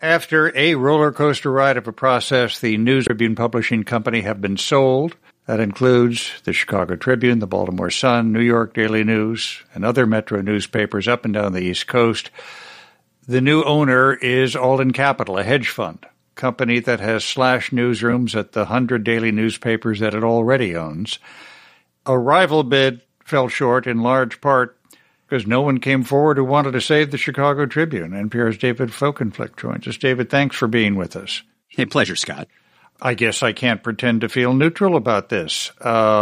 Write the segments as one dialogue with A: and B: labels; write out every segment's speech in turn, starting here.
A: After a roller coaster ride of a process, the News Tribune Publishing Company have been sold. That includes the Chicago Tribune, the Baltimore Sun, New York Daily News, and other metro newspapers up and down the East Coast. The new owner is Alden Capital, a hedge fund company that has slashed newsrooms at the 100 daily newspapers that it already owns. A rival bid fell short in large part because no one came forward who wanted to save the Chicago Tribune. NPR's David Folkenflik joins us. David, thanks for being with us.
B: Hey, pleasure, Scott.
A: I guess I can't pretend to feel neutral about this.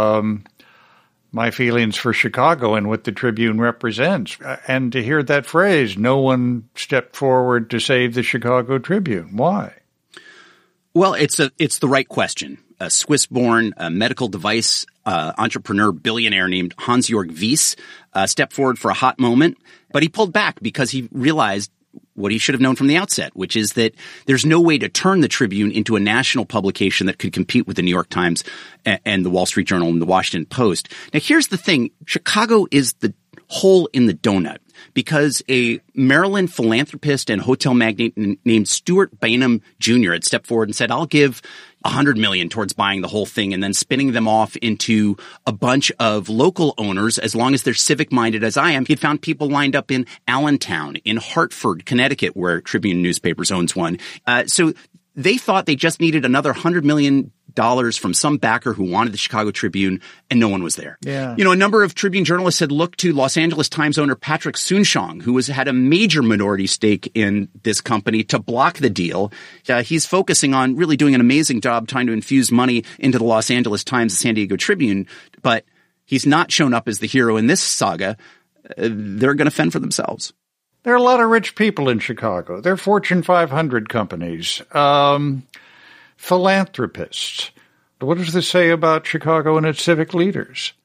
A: My feelings for Chicago and what the Tribune represents. And to hear that phrase, no one stepped forward to save the Chicago Tribune. Why?
B: Well, it's the right question. A Swiss-born medical device entrepreneur billionaire named Hans-Jörg Wyss stepped forward for a hot moment, but he pulled back because he realized what he should have known from the outset, which is that there's no way to turn the Tribune into a national publication that could compete with the New York Times and the Wall Street Journal and the Washington Post. Now, here's the thing. Chicago is the hole in the donut because a Maryland philanthropist and hotel magnate named Stuart Bainum Jr. had stepped forward and said, I'll give $100 million towards buying the whole thing and then spinning them off into a bunch of local owners as long as they're civic-minded as I am. He'd found people lined up in Allentown, in Hartford, Connecticut, where Tribune Newspapers owns one. So they thought they just needed another $100 million from some backer who wanted the Chicago Tribune, and no one was there.
A: Yeah.
B: You know, a number of Tribune journalists had looked to Los Angeles Times owner Patrick Soon-Shiong, who had a major minority stake in this company, to block the deal. He's focusing on really doing an amazing job trying to infuse money into the Los Angeles Times and San Diego Tribune, but he's not shown up as the hero in this saga. They're going to fend for themselves.
A: There are a lot of rich people in Chicago. They're Fortune 500 companies. Philanthropists. What does this say about Chicago and its civic leaders?